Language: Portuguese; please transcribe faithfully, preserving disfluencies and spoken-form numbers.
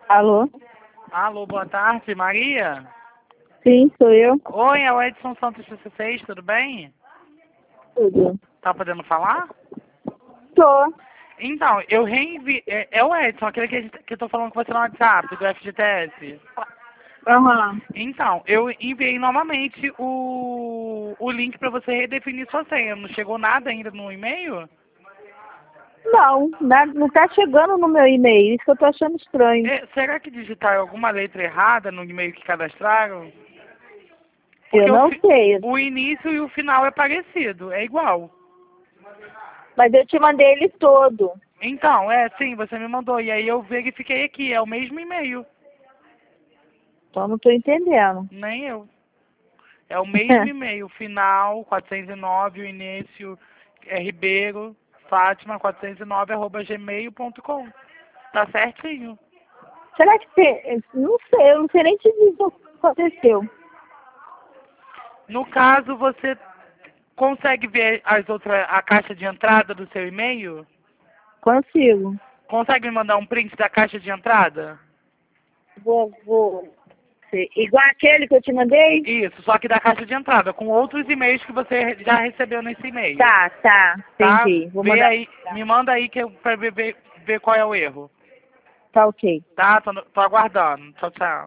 Alô? Alô, boa tarde, Maria? Sim, sou eu. Oi, é o Edson Santos C seis, tudo bem? Tudo. Tá podendo falar? Tô. Então, eu reenvi... É, é o Edson, aquele que, a gente, que eu tô falando com você no WhatsApp, do F G T S. Aham. Então, eu enviei novamente o, o link pra você redefinir sua senha. Não chegou nada ainda no e-mail? Não, na- não tá chegando no meu e-mail. Isso que eu tô achando estranho. É, será que digitaram alguma letra errada no e-mail que cadastraram? Eu Porque o, não fi- sei. o início e o final é parecido, é igual. Mas eu te mandei ele todo. Então, é, sim, você me mandou. E aí eu verifiquei aqui, é o mesmo e-mail. Então não tô entendendo. Nem eu. É o mesmo e-mail. Final quatrocentos e nove, o início é Ribeiro, Fátima quatrocentos e nove, arroba gmail ponto com. Tá certinho. Será que você... Não sei, eu não sei nem te dizer o que aconteceu. No caso, você consegue ver as outras, a caixa de entrada do seu e-mail? Consigo. Consegue me mandar um print da caixa de entrada? Vou, vou. Sei. Igual aquele que eu te mandei? Isso, só que da caixa de entrada, com outros e-mails que você já recebeu nesse e-mail. Tá, tá. Tá? Entendi. Vou Vê mandar. aí, me manda aí que eu, pra ver, ver, ver qual é o erro. Tá ok. Tá? Tô, no- tô aguardando. Tchau, tchau.